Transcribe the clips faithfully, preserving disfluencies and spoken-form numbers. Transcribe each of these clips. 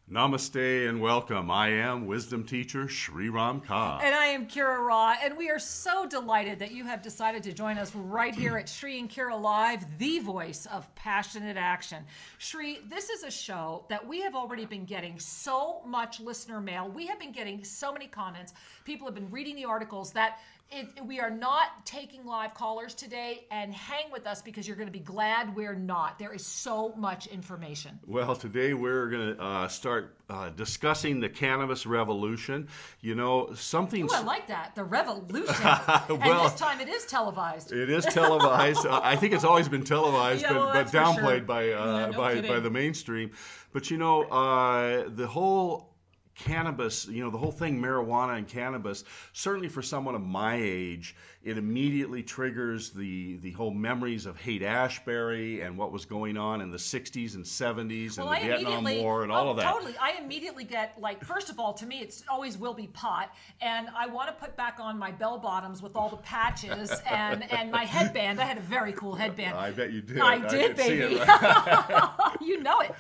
Namaste and welcome. I am wisdom teacher Sri Ram Ka. And I am Kira Ra, and we are so delighted that you have decided to join us right here at Sri and Kira Live, the voice of passionate action. Sri, this is a show that we have already been getting so much listener mail. We have been getting so many comments. People have been reading the articles that It, we are not taking live callers today, and hang with us because you're going to be glad we're not. There is so much information. Well, today we're going to uh, start uh, discussing the cannabis revolution. You know, something... Oh, I like that. The revolution. Well, and this time it is televised. It is televised. uh, I think it's always been televised, Yeah, but, well, but that's for downplayed sure. by, uh, Yeah, no by, kidding. by the mainstream. But, you know, uh, the whole... cannabis, you know, the whole thing, marijuana and cannabis, certainly for someone of my age, it immediately triggers the the whole memories of Haight-Ashbury and what was going on in the sixties and seventies and Well, the I Vietnam immediately- War and oh, all of that. Totally. I immediately get, like, first of all, to me, it's always will be pot. And I want to put back on my bell bottoms with all the patches and, and my headband. I had a very cool headband. I bet you did. I did, could see baby. it, right? You know it.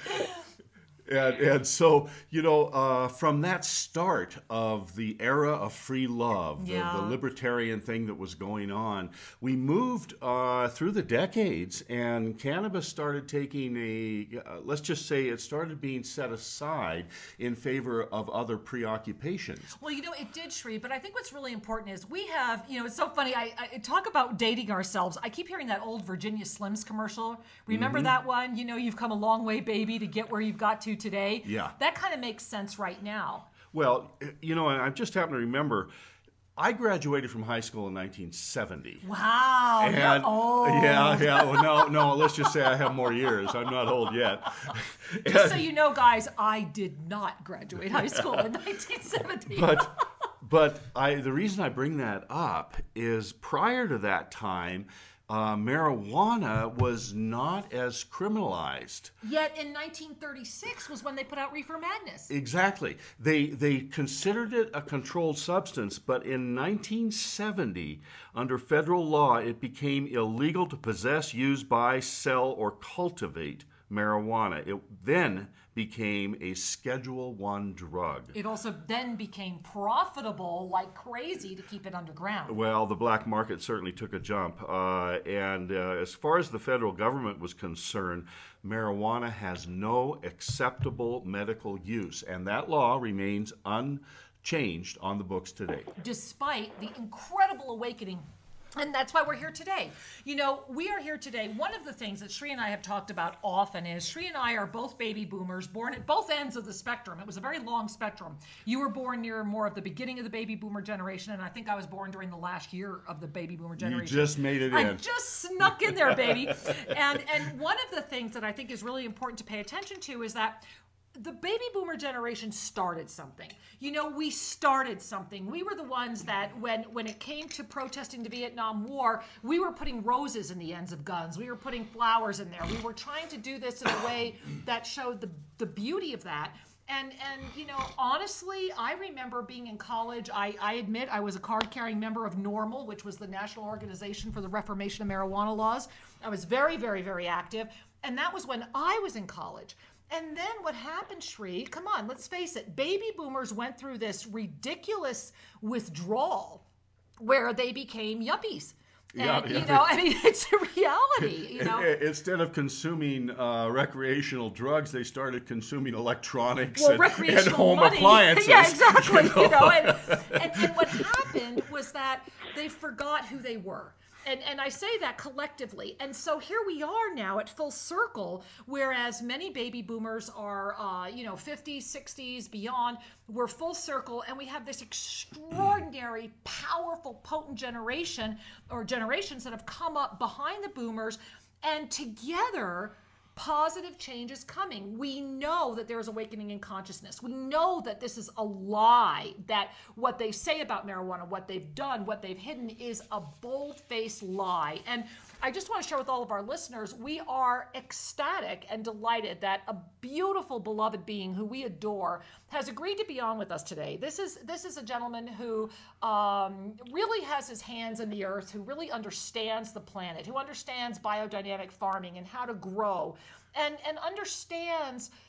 And, and so, you know, uh, from that start of the era of free love, the, Yeah. the libertarian thing that was going on, we moved uh, through the decades, and cannabis started taking a, uh, let's just say it started being set aside in favor of other preoccupations. Well, you know, it did, Sri, but I think what's really important is we have, you know, it's so funny. I, I talk about dating ourselves. I keep hearing that old Virginia Slims commercial. Remember that one? You know, you've come a long way, baby, to get where you've got to today. Yeah. That kind of makes sense right now. Well, you know, I just happen to remember, I graduated from high school in nineteen seventy. Wow. And, you're old. yeah, yeah. Well, no, no. Let's just say I have more years. I'm not old yet. Just so you know, guys, I did not graduate high school in nineteen seventy. But, but I. The reason I bring that up is prior to that time, uh, marijuana was not as criminalized. Yet in nineteen thirty-six was when they put out Reefer Madness. Exactly. They they considered it a controlled substance, but in nineteen seventy, under federal law, it became illegal to possess, use, buy, sell, or cultivate marijuana. It then became a Schedule One drug. It also then became profitable like crazy to keep it underground. Well, the black market certainly took a jump. Uh, and uh, as far as the federal government was concerned, marijuana has no acceptable medical use. And that law remains unchanged on the books today. Despite the incredible awakening. And that's why we're here today. You know, we are here today. One of the things that Sri and I have talked about often is Sri and I are both baby boomers, born at both ends of the spectrum. It was a very long spectrum. You were born near more of the beginning of the baby boomer generation, and I think I was born during the last year of the baby boomer generation. You just made it I in. just snuck in there, baby. and and one of the things that I think is really important to pay attention to is that the baby boomer generation started something. You know, we started something. We were the ones that when when it came to protesting the Vietnam War, we were putting roses in the ends of guns. We were putting flowers in there. We were trying to do this in a way that showed the, the beauty of that. And, and you know, honestly, I remember being in college. I, I admit I was a card-carrying member of NORML, which was the National Organization for the Reformation of Marijuana Laws. I was very, very, very active. And that was when I was in college. And then what happened, Sri, come on, let's face it, baby boomers went through this ridiculous withdrawal where they became yuppies. And, Yeah, yeah. you know, I mean, it's a reality, you know. Instead of consuming uh, recreational drugs, they started consuming electronics Well, and, and recreational home money. appliances. Yeah, exactly. You know? You know, and, and, and what happened was that they forgot who they were. And, and I say that collectively. And so here we are now at full circle, whereas many baby boomers are, uh, you know, fifties, sixties, beyond. We're full circle, and we have this extraordinary, powerful, potent generation or generations that have come up behind the boomers. And together, positive change is coming. We know that there is awakening in consciousness. We know that this is a lie, that what they say about marijuana, what they've done, what they've hidden is a bold-faced lie. And I just want to share with all of our listeners, we are ecstatic and delighted that a beautiful, beloved being who we adore has agreed to be on with us today. This is this is a gentleman who um, really has his hands in the earth, who really understands the planet, who understands biodynamic farming and how to grow, and, and understands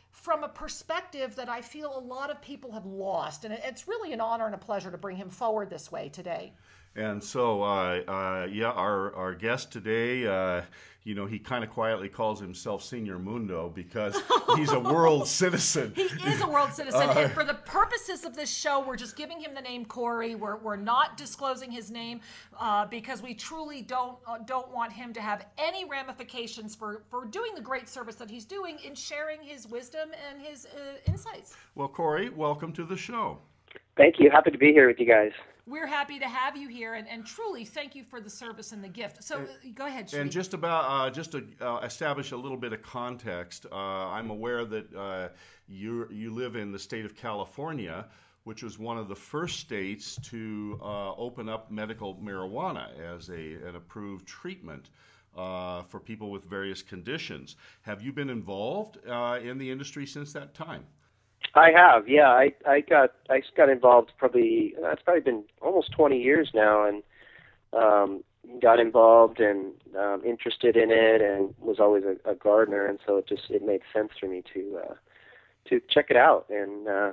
from a perspective that I feel a lot of people have lost. And it's really an honor and a pleasure to bring him forward this way today. And so, uh, uh, yeah, our, our guest today, uh, you know, he kind of quietly calls himself Senior Mundo because he's a world citizen. He is a world citizen. Uh, and for the purposes of this show, we're just giving him the name Corey. We're, we're not disclosing his name uh, because we truly don't uh, don't want him to have any ramifications for, for doing the great service that he's doing in sharing his wisdom and his uh, insights. Well, Corey, welcome to the show. Thank you. Happy to be here with you guys. We're happy to have you here, and, and truly thank you for the service and the gift. So and, uh, go ahead, Sri. And just about uh, just to uh, establish a little bit of context, uh, I'm aware that uh, you you live in the state of California, which was one of the first states to uh, open up medical marijuana as a an approved treatment uh, for people with various conditions. Have you been involved uh, in the industry since that time? I have, yeah. I, I got I got involved probably uh, it's probably been almost twenty years now, and um, got involved and um, interested in it, and was always a, a gardener, and so it just it made sense for me to uh, to check it out and uh,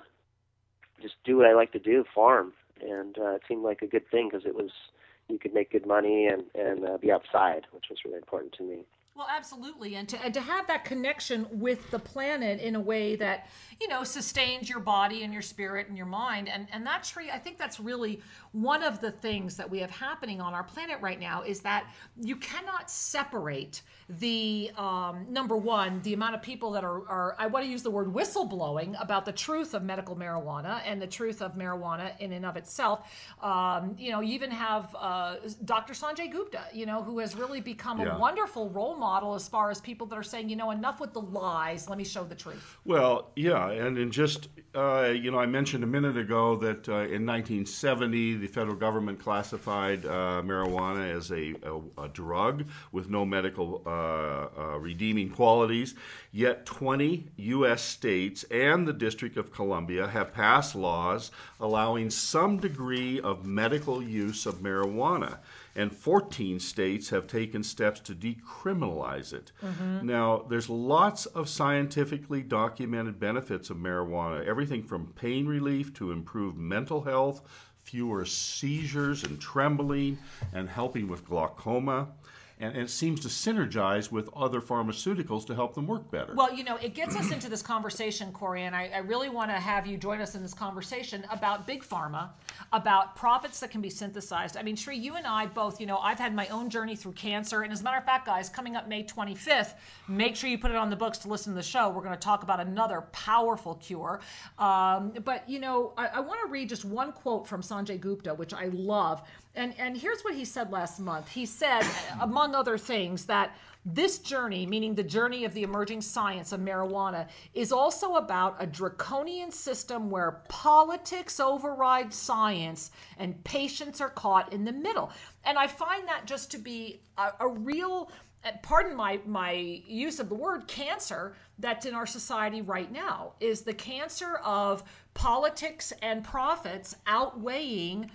just do what I like to do, farm, and uh, it seemed like a good thing because it was you could make good money and and uh, be outside, which was really important to me. Well, absolutely, and to and to have that connection with the planet in a way that, you know, sustains your body and your spirit and your mind, and and that's Sri, I think that's really one of the things that we have happening on our planet right now is that you cannot separate the um, number one, the amount of people that are, are I want to use the word whistleblowing about the truth of medical marijuana and the truth of marijuana in and of itself. Um, you know, you even have uh, Doctor Sanjay Gupta, you know, who has really become yeah. a wonderful role model. model as far as people that are saying, you know, enough with the lies, let me show the truth. Well, yeah, and in just, uh, you know, I mentioned a minute ago that uh, in nineteen seventy, the federal government classified uh, marijuana as a, a, a drug with no medical uh, uh, redeeming qualities, yet twenty U S states and the District of Columbia have passed laws allowing some degree of medical use of marijuana. And fourteen states have taken steps to decriminalize it. Mm-hmm. Now, there's lots of scientifically documented benefits of marijuana, everything from pain relief to improved mental health, fewer seizures and trembling, and helping with glaucoma. And, and it seems to synergize with other pharmaceuticals to help them work better. Well, you know, it gets us into this conversation, Corey, and I, I really want to have you join us in this conversation about big pharma, about profits that can be synthesized. I mean, Sri, you and I both, you know, I've had my own journey through cancer, and as a matter of fact, guys, coming up May twenty-fifth, make sure you put it on the books to listen to the show. We're going to talk about another powerful cure. Um, but, you know, I, I want to read just one quote from Sanjay Gupta, which I love. And and here's what he said last month. He said, among other things, that this journey, meaning the journey of the emerging science of marijuana, is also about a draconian system where politics override science and patients are caught in the middle. And I find that just to be a, a real, pardon my, my use of the word cancer, that's in our society right now, is the cancer of politics and profits outweighing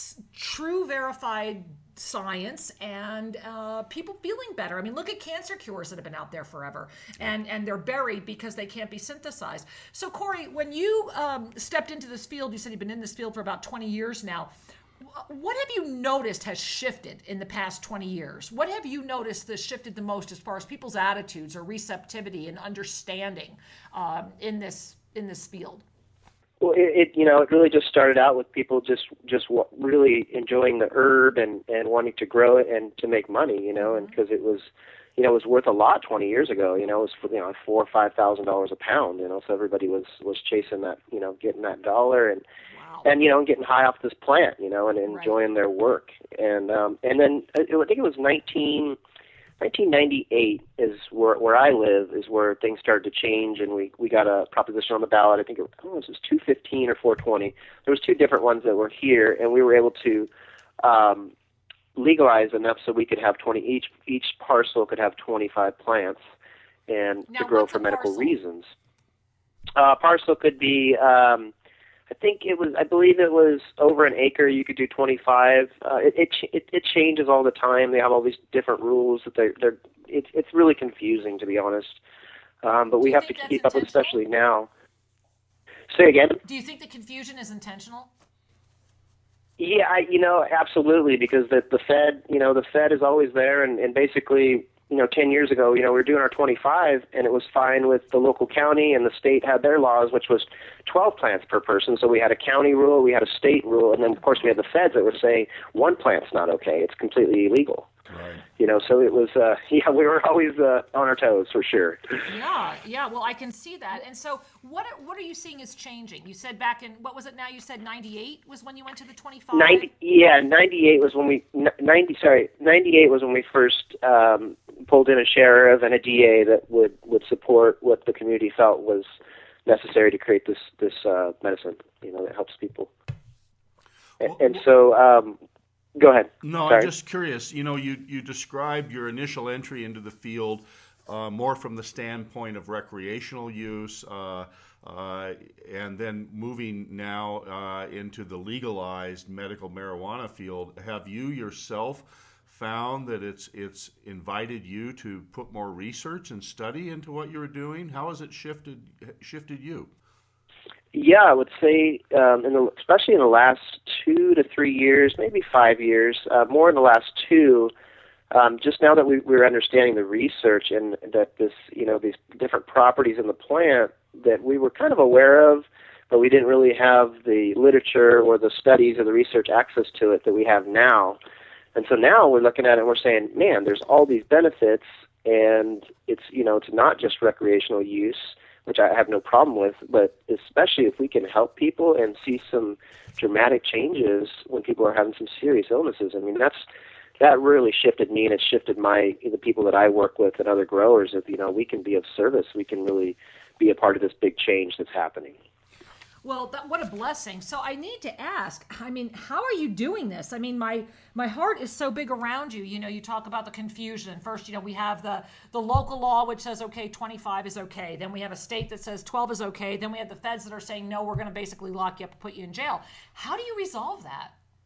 true verified science and uh, people feeling better. I mean, look at cancer cures that have been out there forever, and, and they're buried because they can't be synthesized. So, Corey, when you um, stepped into this field, you said you've been in this field for about twenty years now. What have you noticed has shifted in the past twenty years? What have you noticed that's shifted the most as far as people's attitudes or receptivity and understanding um, in this in this field? Well, it, it you know it really just started out with people just just w- really enjoying the herb and, and wanting to grow it and to make money, you know, and because it was, you know, it was worth a lot twenty years ago. You know, it was for, you know four or five thousand dollars a pound. You know, so everybody was was chasing that, you know, getting that dollar and wow. and you know getting high off this plant, you know, and enjoying right. their work. And um and then I, I think it was nineteen. nineteen ninety-eight is where where I live is where things started to change, and we, we got a proposition on the ballot. I think it, I don't know, it was two fifteen or four twenty. There was two different ones that were here, and we were able to um, legalize enough so we could have twenty each each parcel could have twenty-five plants and now, to grow for medical parcel? reasons. Uh, parcel could be. Um, I think it was, I believe it was over an acre. You could do twenty-five. Uh, it, it it it changes all the time. They have all these different rules that they're they're. It's it's really confusing, to be honest. Um, but Do we you have to think that's keep up with, intentional? especially now. Say again? Do you think the confusion is intentional? Yeah, I, you know, absolutely, because the the Fed, you know, the Fed is always there, and, and basically, you know, ten years ago, you know, we were doing our twenty-five, and it was fine with the local county, and the state had their laws, which was twelve plants per person. So we had a county rule, we had a state rule, and then of course we had the feds that were saying one plant's not okay; it's completely illegal. Right. You know, so it was, uh, yeah, we were always uh, on our toes for sure. Yeah, yeah. Well, I can see that. And so, what are, what are you seeing is changing? You said back in what was it? Now you said ninety-eight was when you went to the twenty-five. Ninety, yeah, ninety-eight was when we ninety. Sorry, ninety-eight was when we first um, pulled in a sheriff and a D A that would would support what the community felt was necessary to create this this uh, medicine. You know, that helps people. Well, and, and so. Um, Go ahead. No, Sorry. I'm just curious. You know, you, you described your initial entry into the field uh, more from the standpoint of recreational use, uh, uh, and then moving now uh, into the legalized medical marijuana field. Have you yourself found that it's it's invited you to put more research and study into what you're doing? How has it shifted shifted you? Yeah, I would say, um, in the, especially in the last two to three years, maybe five years, uh, more in the last two. Um, just now that we, we're understanding the research and that this, you know, these different properties in the plant that we were kind of aware of, but we didn't really have the literature or the studies or the research access to it that we have now. And so now we're looking at it and we're saying, man, there's all these benefits, and it's, you know, it's not just recreational use, which I have no problem with, but especially if we can help people and see some dramatic changes when people are having some serious illnesses. I mean, that's that really shifted me, and it shifted my the people that I work with and other growers. If you know, we can be of service, we can really be a part of this big change that's happening. Well, that, what a blessing. So I need to ask, I mean, how are you doing this? I mean, my my heart is so big around you. You know, you talk about the confusion. First, you know, we have the, the local law, which says, okay, twenty-five is okay. Then we have a state that says twelve is okay. Then we have the feds that are saying, no, we're going to basically lock you up and put you in jail. How do you resolve that?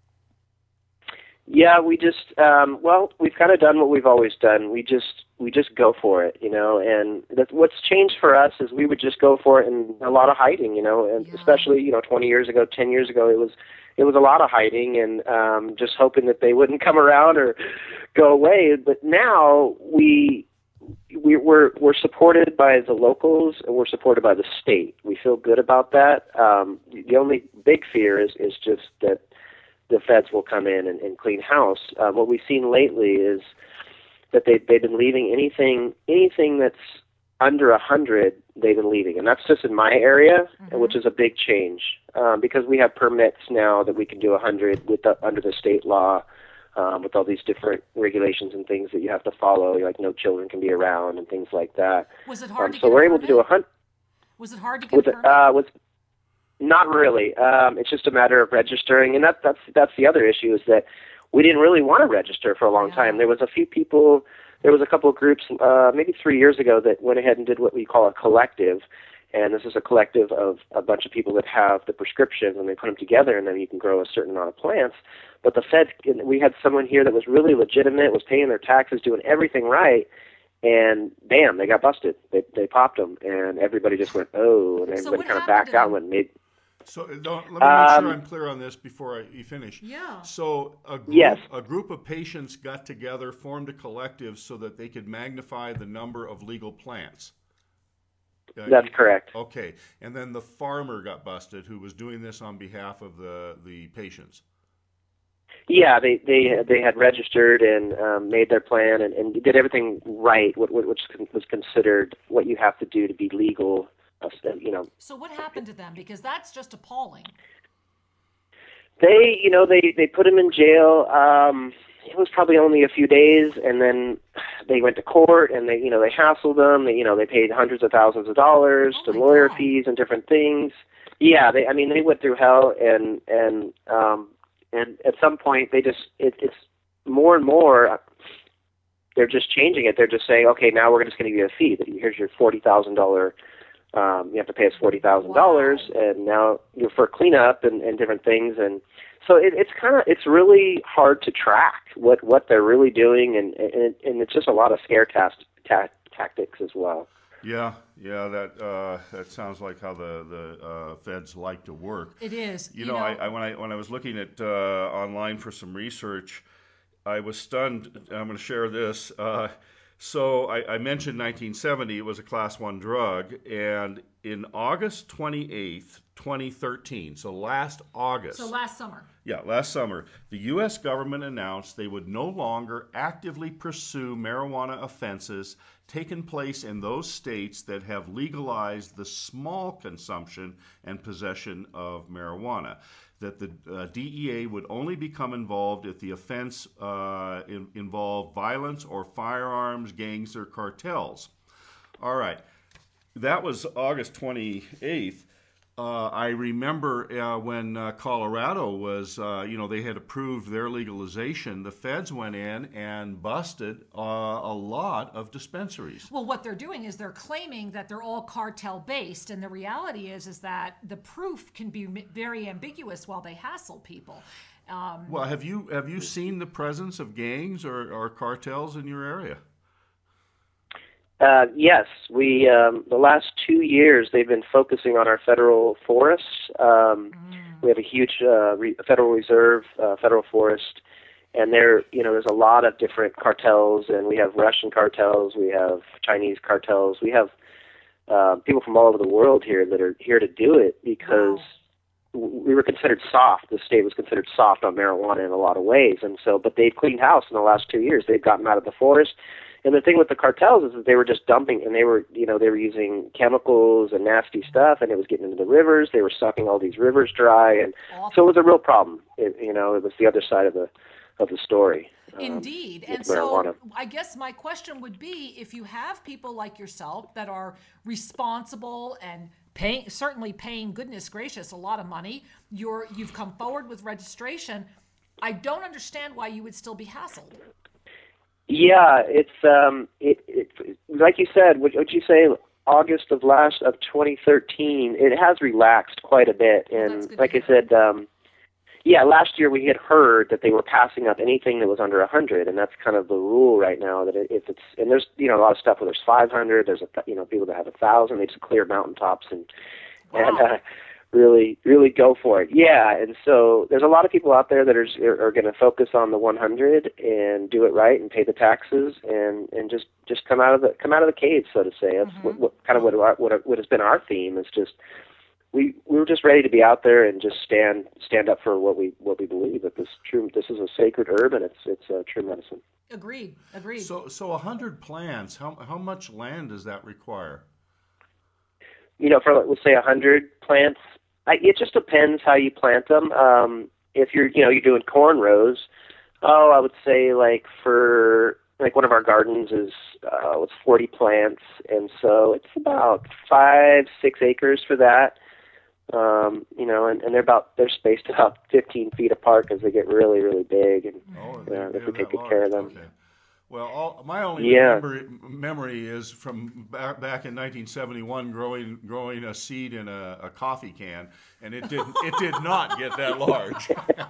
Yeah, we just um, well, we've kind of done what we've always done. We just we just go for it, you know. And that's what's changed for us is we would just go for it, and a lot of hiding, you know. And Yeah. especially, you know, twenty years ago, ten years ago, it was it was a lot of hiding and um, just hoping that they wouldn't come around or go away. But now we. We, we're we're supported by the locals, and we're supported by the state. We feel good about that. Um, the only big fear is is just that the feds will come in and, and clean house. Uh, what we've seen lately is that they they've been leaving anything anything that's under a hundred. They've been leaving, and that's just in my area, Mm-hmm. which is a big change um, because we have permits now that we can do a hundred with the, under the state law. Um, with all these different regulations and things that you have to follow, like no children can be around and things like that. Was it hard Um, to so get we're a able to do a permit? hundred. Was it hard to get With a it, permit? uh, with not really. Um, it's just a matter of registering, and that, that's that's the other issue is that we didn't really want to register for a long Yeah. time. There was a few people, there was a couple of groups, uh, maybe three years ago, that went ahead and did what we call a collective. And this is a collective of a bunch of people that have the prescriptions, and they put them together, and then you can grow a certain amount of plants. But the Fed, we had someone here that was really legitimate, was paying their taxes, doing everything right, and bam, they got busted. They they popped them, and everybody just went, oh, and So everybody what kind of happened backed to out them? and went, maybe. So uh, don't, let me make Um, sure I'm clear on this before I, you finish. Yeah. So a group, Yes. a group of patients got together, formed a collective so that they could magnify the number of legal plants. Uh, That's correct. Okay, and then the farmer got busted who was doing this on behalf of the, the patients. Yeah, they they they had registered and um, made their plan and, and did everything right, which, which was considered what you have to do to be legal. Uh, you know, So what happened to them? Because that's just appalling. they you know they they put him in jail. Um, it was probably only a few days, and then they went to court and they you know they hassled them. They you know they paid hundreds of thousands of dollars Oh to my lawyer God. fees and different things. Yeah, they I mean they went through hell and and um, and at some point they just it, it's more and more. They're just changing it. They're just saying, okay, now we're just going to give you a fee. Here's your forty thousand dollar. Um, you have to pay us forty thousand Wow. dollars, and now you're for cleanup and, and different things. And so it, it's kind of it's really hard to track what, what they're really doing, and, and and it's just a lot of scare tast, ta- tactics as well. Yeah, yeah, that uh, that sounds like how the the uh, feds like to work. It is. You, you know, know I, I when I when I was looking at uh, online for some research, I was stunned. I'm going to share this. Uh, so I, I mentioned nineteen seventy. It was a class one drug, and in August twenty-eighth, twenty thirteen, so last August. So last summer. Yeah, last summer, the U S government announced they would no longer actively pursue marijuana offenses taken place in those states that have legalized the small consumption and possession of marijuana. That the uh, D E A would only become involved if the offense uh, in, involved violence or firearms, gangs, or cartels. All right, that was August twenty-eighth. Uh, I remember uh, when uh, Colorado was, uh, you know, they had approved their legalization, the feds went in and busted uh, a lot of dispensaries. Well, what they're doing is they're claiming that they're all cartel based, and the reality is is that the proof can be very ambiguous while they hassle people. Um, well, have you have you seen the presence of gangs or, or cartels in your area? Uh, yes, we um, the last two years they've been focusing on our federal forests. Um, mm. We have a huge uh, re- Federal Reserve, uh, federal forest, and there, you know, there's a lot of different cartels, and we have Russian cartels, we have Chinese cartels, we have uh, people from all over the world here that are here to do it because wow. we were considered soft. The state was considered soft on marijuana in a lot of ways, and so, but they've cleaned house in the last two years. They've gotten out of the forest. And the thing with the cartels is that they were just dumping, and they were, you know, they were using chemicals and nasty stuff, and it was getting into the rivers. They were sucking all these rivers dry, and so it was a real problem. It, you know, it was the other side of the of the story. Um, Indeed, and marijuana. So I guess my question would be, if you have people like yourself that are responsible and paying, certainly paying, goodness gracious, a lot of money, you're you've come forward with registration. I don't understand why you would still be hassled. Yeah, it's um, it, it like you said. Would, would you say August of last of twenty thirteen? It has relaxed quite a bit, and well, like I said, um, yeah, last year we had heard that they were passing up anything that was under a hundred, and that's kind of the rule right now. That if it's and there's you know a lot of stuff where there's five hundred, there's a you know people that have a thousand. They just clear mountaintops and wow. and. Uh, really really go for it. Yeah, and so there's a lot of people out there that are are going to focus on the one hundred and do it right and pay the taxes and and just just come out of the come out of the cave, so to say. That's mm-hmm. what, what kind of what our, what what has been our theme is just we we were just ready to be out there and just stand stand up for what we what we believe that this true this is a sacred herb and it's it's a true medicine. Agreed. Agreed. So so one hundred plants, how how much land does that require? You know, for let's say one hundred plants, I, it just depends how you plant them. Um, if you're, you know, you're doing corn rows, oh, I would say like for like one of our gardens is uh, it's forty plants, and so it's about five, six acres for that. Um, you know, and, and they're about they're spaced about fifteen feet apart because they get really, really big, and oh, uh, if we take good large. care of them. Okay. Well, all, my only yeah. memory, memory is from back, back in nineteen seventy-one, growing growing a seed in a, a coffee can, and it did it did not get that large.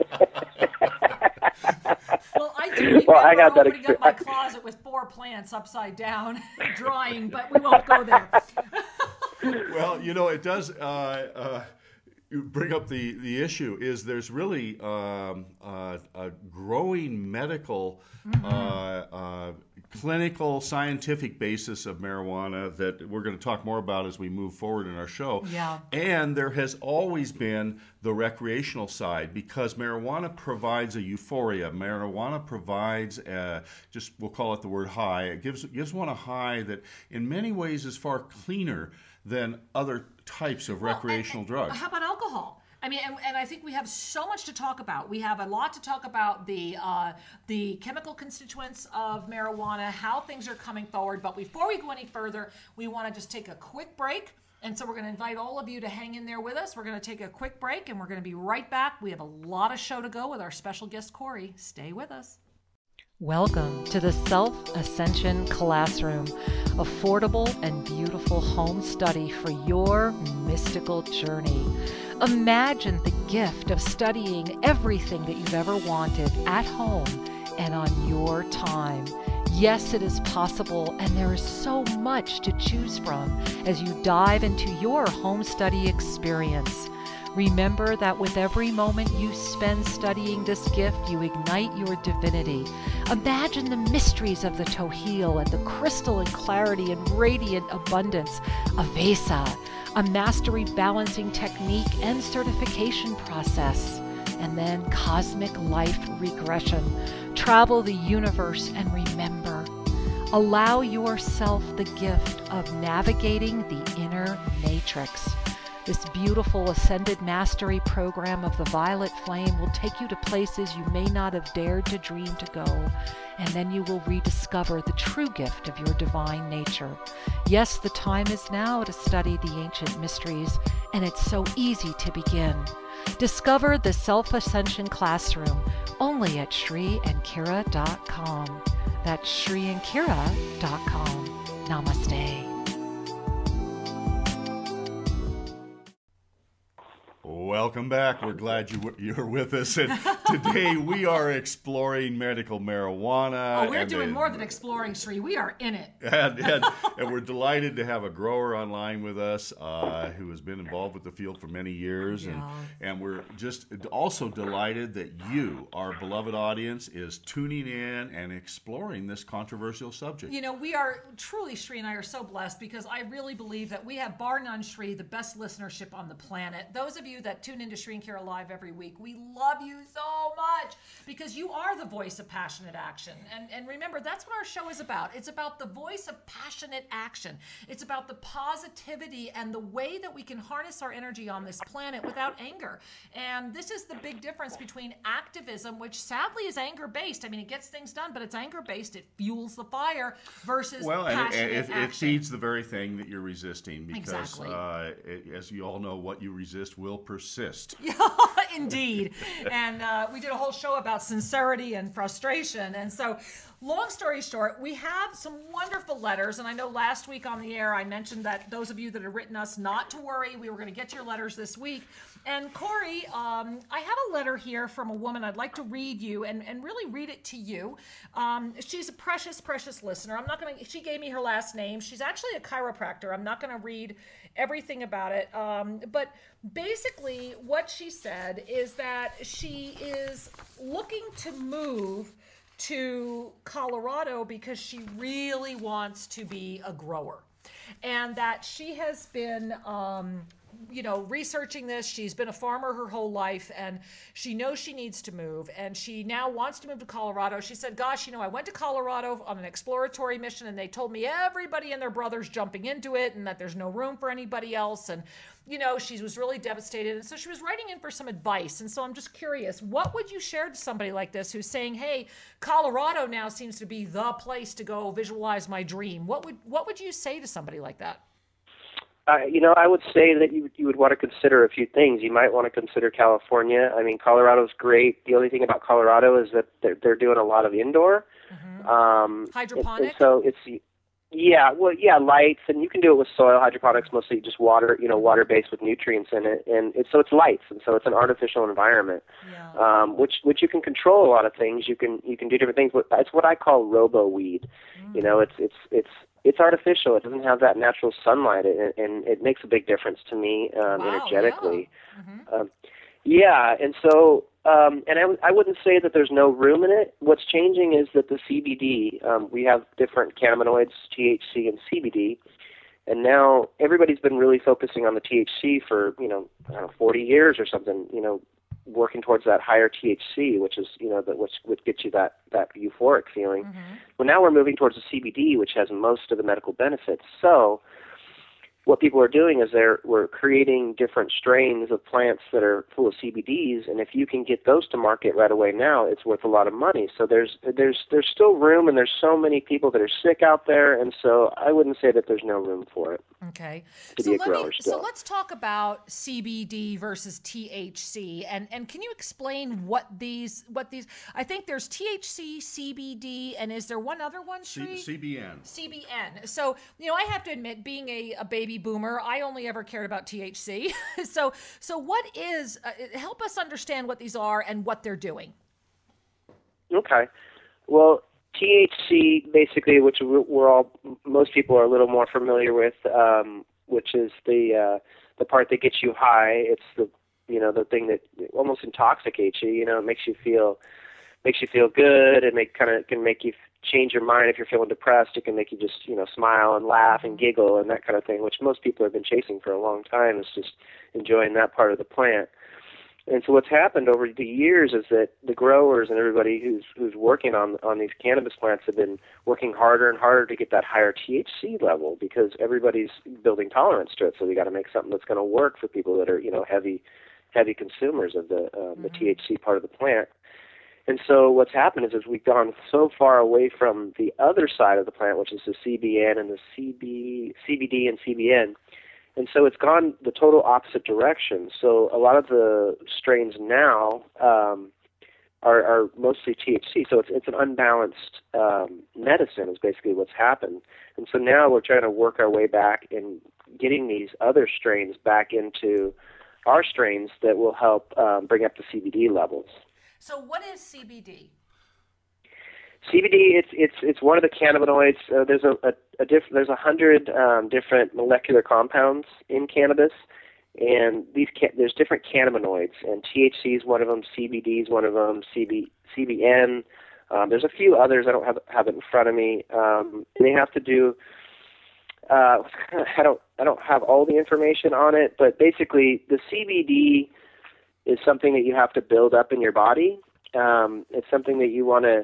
Well, I do remember well, I got that opening up my closet with four plants upside down, drying, but we won't go there. Well, you know, it does. Uh, uh, You bring up the, the issue is there's really um, uh, a growing medical, mm-hmm. uh, uh, clinical, scientific basis of marijuana that we're going to talk more about as we move forward in our show. Yeah. And there has always been the recreational side because marijuana provides a euphoria. Marijuana provides a, just we'll call it the word high. It gives gives one a high that in many ways is far cleaner than other types of recreational well, and, drugs. How about alcohol? I mean, and, and I think we have so much to talk about. We have a lot to talk about the uh, the chemical constituents of marijuana, how things are coming forward. But before we go any further, we want to just take a quick break. And so we're going to invite all of you to hang in there with us. We're going to take a quick break, and we're going to be right back. We have a lot of show to go with our special guest, Corey. Stay with us. Welcome to the Self-Ascension Classroom, affordable and beautiful home study for your mystical journey. Imagine the gift of studying everything that you've ever wanted at home and on your time. Yes, it is possible, and there is so much to choose from as you dive into your home study experience. Remember that with every moment you spend studying this gift, you ignite your divinity. Imagine the mysteries of the Tohil and the crystalline clarity and radiant abundance of Vesa, a mastery balancing technique and certification process, and then cosmic life regression. Travel the universe and remember. Allow yourself the gift of navigating the inner matrix. This beautiful Ascended Mastery program of the Violet Flame will take you to places you may not have dared to dream to go, and then you will rediscover the true gift of your divine nature. Yes, the time is now to study the ancient mysteries, and it's so easy to begin. Discover the Self-Ascension Classroom only at Sri and Kira dot com. That's Sri and Kira dot com. Namaste. Welcome back. We're glad you you're with us. And today we are exploring medical marijuana. Oh, we're and doing the, more than exploring, Sri. We are in it. And, and, and we're delighted to have a grower online with us uh, who has been involved with the field for many years. Yeah. And, and we're just also delighted that you, our beloved audience, is tuning in and exploring this controversial subject. You know, we are truly, Sri and I are so blessed because I really believe that we have, bar none, Sri, the best listenership on the planet. Those of you that tune into Sri and Kira Live every week, we love you so much because you are the voice of passionate action. And, and remember, that's what our show is about. It's about the voice of passionate action. It's about the positivity and the way that we can harness our energy on this planet without anger. And this is the big difference between activism, which sadly is anger-based. I mean, it gets things done, but it's anger-based. It fuels the fire versus well, and passionate it, it, action. it feeds the very thing that you're resisting because, Exactly. uh, it, as you all know, what you resist will persist. Indeed. And uh, we did a whole show about sincerity and frustration. And so, long story short, we have some wonderful letters. And I know last week on the air, I mentioned that those of you that have written us not to worry, we were going to get your letters this week. And Corey, um, I have a letter here from a woman I'd like to read you and, and really read it to you. Um, she's a precious, precious listener. I'm not going to, she gave me her last name. She's actually a chiropractor. I'm not going to read everything about it. Um, but basically what she said is that she is looking to move to Colorado because she really wants to be a grower. And that she has been, um, you know, researching this. She's been a farmer her whole life, and she knows she needs to move, and she now wants to move to Colorado. She said, gosh, you know, I went to Colorado on an exploratory mission, and they told me everybody and their brother's jumping into it and that there's no room for anybody else. And, you know, she was really devastated. And so she was writing in for some advice. And so I'm just curious, what would you share to somebody like this who's saying, hey, Colorado now seems to be the place to go visualize my dream? What would, what would you say to somebody like that? Uh, you know, I would say that you you would want to consider a few things. You might want to consider California. I mean, Colorado's great. The only thing about Colorado is that they're they're doing a lot of indoor. Mm-hmm. Um, Hydroponic? And, and so it's, yeah, well, yeah, lights, and you can do it with soil. Hydroponics, mostly just water, you know, water-based with nutrients in it. And it's, so it's lights, and so it's an artificial environment, Yeah. um, which which you can control a lot of things. You can you can do different things. It's what I call robo-weed. Mm. You know, it's it's it's it's artificial. It doesn't have that natural sunlight, and, and it makes a big difference to me um, Wow, energetically. Yeah. Mm-hmm. Um, yeah, and so, um, and I, w- I wouldn't say that there's no room in it. What's changing is that the C B D, um, we have different cannabinoids, T H C and C B D, and now everybody's been really focusing on the T H C for, you know, I don't know, forty years or something, you know, working towards that higher T H C, which is, you know, that which would get you that, that euphoric feeling. Mm-hmm. Well, now we're moving towards the C B D, which has most of the medical benefits. So what people are doing is they're we're creating different strains of plants that are full of C B Ds, and if you can get those to market right away now, it's worth a lot of money. So there's there's there's still room, and there's so many people that are sick out there, and so I wouldn't say that there's no room for it. Okay. To so be a let grower me, still. So let's talk about C B D versus T H C, and and can you explain what these what these? I think there's T H C, C B D, and is there one other one? Sri? C- CBN. C B N. So, you know, I have to admit, being a, a baby boomer, I only ever cared about T H C. so, so what is? Uh, help us understand what these are and what they're doing. Okay. Well, T H C, basically, which we're all, most people are a little more familiar with, um, which is the uh, the part that gets you high. It's the, you know, the thing that almost intoxicates you. You know, it makes you feel makes you feel good, and make kind of can make you change your mind. If you're feeling depressed, it can make you just, you know, smile and laugh and giggle and that kind of thing, which most people have been chasing for a long time. Is just enjoying that part of the plant. And so what's happened over the years is that the growers and everybody who's who's working on on these cannabis plants have been working harder and harder to get that higher T H C level, because everybody's building tolerance to it. So we got to make something that's going to work for people that are, you know, heavy heavy consumers of the uh, mm-hmm. the T H C part of the plant. And so what's happened is, is we've gone so far away from the other side of the plant, which is the C B N and the C B, C B D and C B N. And so it's gone the total opposite direction. So a lot of the strains now um, are, are mostly T H C. So it's it's an unbalanced um, medicine is basically what's happened. And so now we're trying to work our way back in getting these other strains back into our strains that will help um, bring up the C B D levels. So what is C B D? C B D, it's it's it's one of the cannabinoids. Uh, there's a, a, a diff, there's a hundred um, different molecular compounds in cannabis, and these ca- there's different cannabinoids, and T H C is one of them, C B D is one of them, C B, C B N. Um, there's a few others. I don't have have it in front of me. Um, they have to do. Uh, I don't I don't have all the information on it, but basically the C B D is something that you have to build up in your body. Um, it's something that you want to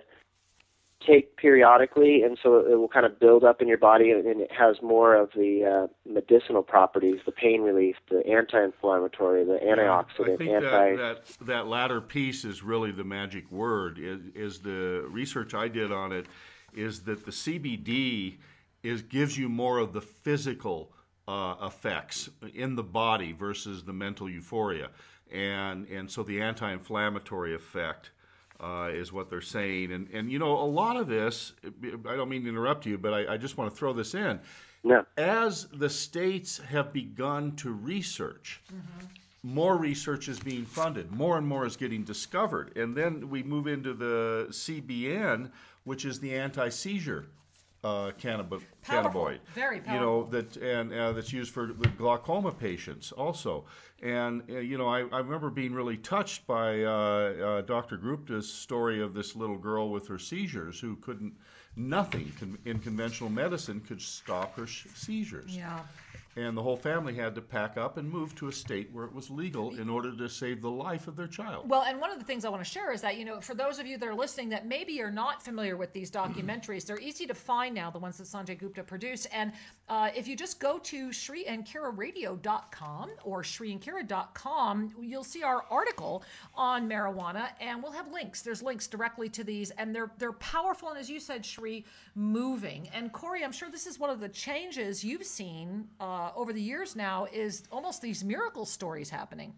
take periodically, and so it will kind of build up in your body, and it has more of the uh, medicinal properties, the pain relief, the anti-inflammatory, the antioxidant. Yeah, I think anti- that, that that latter piece is really the magic word. Is, is the research I did on it is that the C B D is gives you more of the physical uh, effects in the body versus the mental euphoria, and and so the anti-inflammatory effect uh, is what they're saying. And and you know, a lot of this, I don't mean to interrupt you, but I, I just want to throw this in. No. As the states have begun to research, mm-hmm. more research is being funded, more and more is getting discovered, and then we move into the C B N, which is the anti-seizure uh, cannab- cannabinoid. Very powerful. You know that, and uh, that's used for with glaucoma patients also. And uh, you know, I, I remember being really touched by uh, uh, Doctor Gupta's story of this little girl with her seizures who couldn't. Nothing con- in conventional medicine could stop her sh- seizures. Yeah. And the whole family had to pack up and move to a state where it was legal in order to save the life of their child. Well, and one of the things I want to share is that, you know, for those of you that are listening that maybe are not familiar with these documentaries, they're easy to find now, the ones that Sanjay Gupta produced. And uh, if you just go to Sri and Kira Radio dot com or Sri and Kira dot com, you'll see our article on marijuana, and we'll have links. There's links directly to these, and they're they're powerful, and as you said, Sri, moving. And Corey, I'm sure this is one of the changes you've seen uh, Uh, over the years now, is almost these miracle stories happening.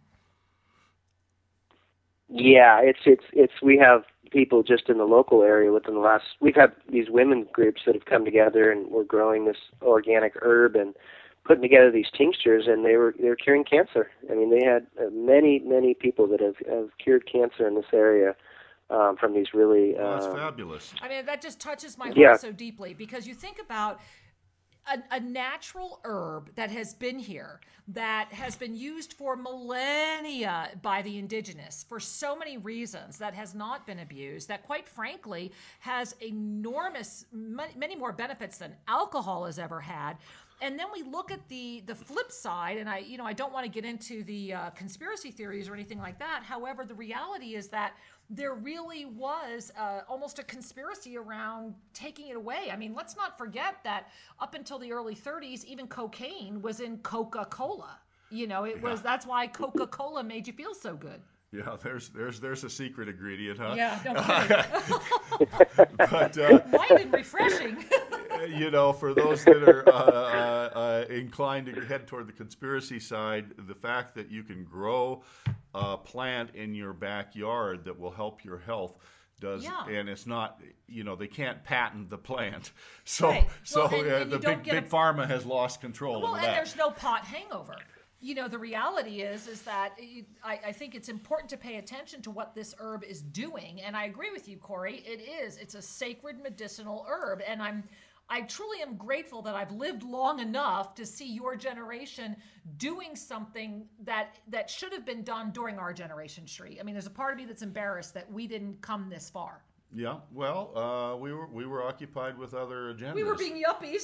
Yeah, it's it's it's we have people just in the local area within the last. We've had these women groups that have come together, and we're growing this organic herb and putting together these tinctures, and they were they were curing cancer. I mean, they had uh, many many people that have, have cured cancer in this area. Um, from these really, oh, that's um, fabulous. I mean, that just touches my heart yeah. so deeply, because you think about A, a natural herb that has been here, that has been used for millennia by the indigenous for so many reasons, that has not been abused, that quite frankly has enormous, many more benefits than alcohol has ever had. And then we look at the the flip side, and I, you know, I don't want to get into the uh, conspiracy theories or anything like that. However, the reality is that there really was uh, almost a conspiracy around taking it away. I mean, let's not forget that up until the early thirties, even cocaine was in Coca-Cola. You know, it yeah. was that's why Coca-Cola made you feel so good. Yeah, there's there's there's a secret ingredient, huh? Yeah, no kidding. But uh, light and refreshing. You know, for those that are uh, uh, uh, inclined to head toward the conspiracy side, the fact that you can grow a plant in your backyard that will help your health does, yeah. and it's not, you know, they can't patent the plant, so right. so well, and, uh, and the big big a... pharma has lost control well, over and that. There's no pot hangover. you know, the reality is, is that I, I think it's important to pay attention to what this herb is doing. And I agree with you, Corey. It is. It's a sacred medicinal herb. And I'm, I truly am grateful that I've lived long enough to see your generation doing something that that should have been done during our generation, Sri. I mean, there's a part of me that's embarrassed that we didn't come this far. Yeah, well, uh, we were we were occupied with other agendas. We were being yuppies.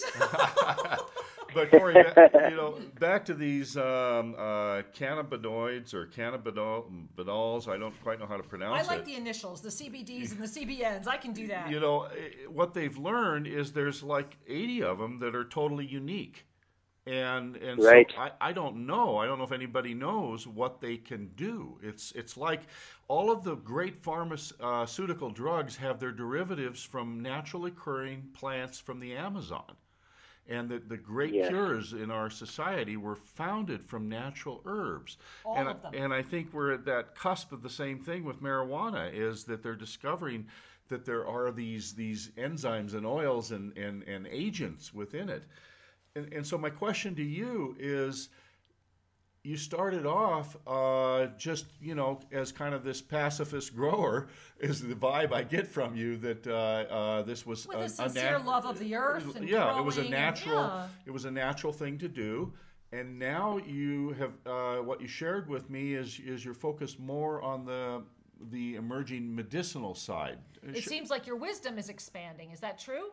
But Corey, back, you know, back to these um, uh, cannabinoids or cannabidols. I don't quite know how to pronounce it. I like it. The initials, the C B Ds and the C B Ns. I can do that. You know, what they've learned is there's like eighty of them that are totally unique. And and right. so I, I don't know. I don't know if anybody knows what they can do. It's it's like all of the great pharmaceutical drugs have their derivatives from naturally occurring plants from the Amazon. And the, the great yes. cures in our society were founded from natural herbs. All and, of them. And I think we're at that cusp of the same thing with marijuana, is that they're discovering that there are these these enzymes and oils and, and, and agents within it. And, and so my question to you is, you started off uh, just, you know, as kind of this pacifist grower, is the vibe I get from you, that uh, uh, this was with a, a sincere a nat- love of the earth. And yeah, it was a growing natural, and, yeah. it was a natural thing to do. And now you have uh, what you shared with me is is you're focused more on the the emerging medicinal side. It seems like your wisdom is expanding. Is that true?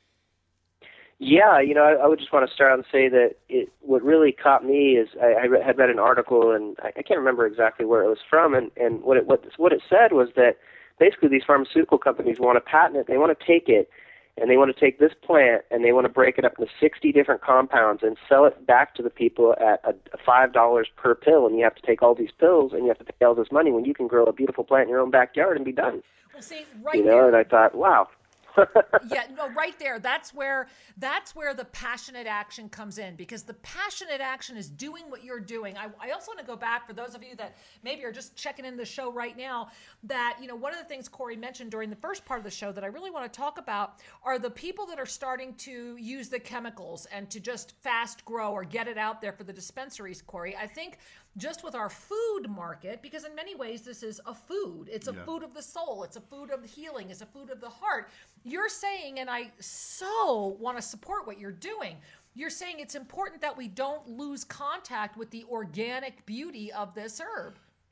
Yeah, you know, I, I would just want to start out and say that it, what really caught me is I, I re- had read an article, and I, I can't remember exactly where it was from, and, and what it what what it said was that basically these pharmaceutical companies want to patent it. They want to take it, and they want to take this plant, and they want to break it up into sixty different compounds and sell it back to the people at a, a five dollars per pill, and you have to take all these pills, and you have to pay all this money when you can grow a beautiful plant in your own backyard and be done. Well, see, right you know, there. and I thought, wow. Yeah, no, right there. That's where that's where the passionate action comes in, because the passionate action is doing what you're doing. I, I also want to go back for those of you that maybe are just checking in the show right now, that, you know, one of the things Corey mentioned during the first part of the show that I really want to talk about are the people that are starting to use the chemicals and to just fast grow or get it out there for the dispensaries, Corey. I think just with our food market, because in many ways this is a food. It's a yeah. food of the soul. It's a food of healing. It's a food of the heart. You're saying, and I so want to support what you're doing, you're saying it's important that we don't lose contact with the organic beauty of this herb.